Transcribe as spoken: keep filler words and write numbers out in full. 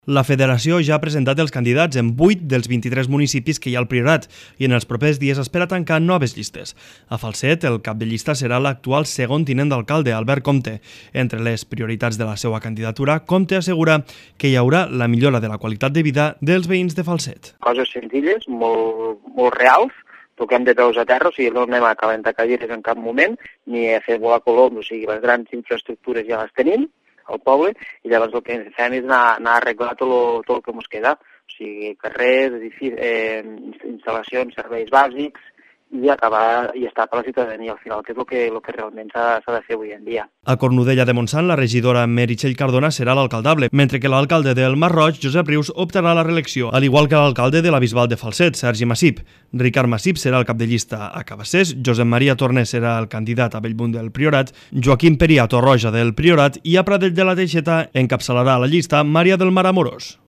La federació ja ha presentat els candidats en vuit dels vint-i-tres municipis que hi ha al Priorat i en els propers dies espera tancar noves llistes. A Falset, el cap de llista serà l'actual segon tinent d'alcalde, Albert Comte. Entre les prioritats de la seva candidatura, Comte assegura que hi haurà la millora de la qualitat de vida dels veïns de Falset. Coses senzilles, molt, molt reals, toquem de peus a terra, o sigui, no anem a calentar cadires en cap moment, ni a fer volar coloms, o sigui, les grans infraestructures ja les tenim al poble, i llavors el que fem és anar, anar a arreglar tot el, tot el que ens queda, o sigui, carrers, edificis, eh, instal·lacions, serveis bàsics, i acabar i estar per la ciutadania al final, que és el que, el que realment s'ha de fer avui en dia. A Cornudella de Montsant, la regidora Meritxell Cardona serà l'alcaldable, mentre que l'alcalde del Masroig, Josep Rius, optarà a la reelecció, al igual que l'alcalde de la Bisbal de Falset, Sergi Massip. Ricard Massip serà el cap de llista a Cabassers, Josep Maria Torner serà el candidat a Bellmunt del Priorat, Joaquim Peria a Torroja del Priorat i a Pradell de la Teixeta encapçalarà la llista Maria del Mar Amorós.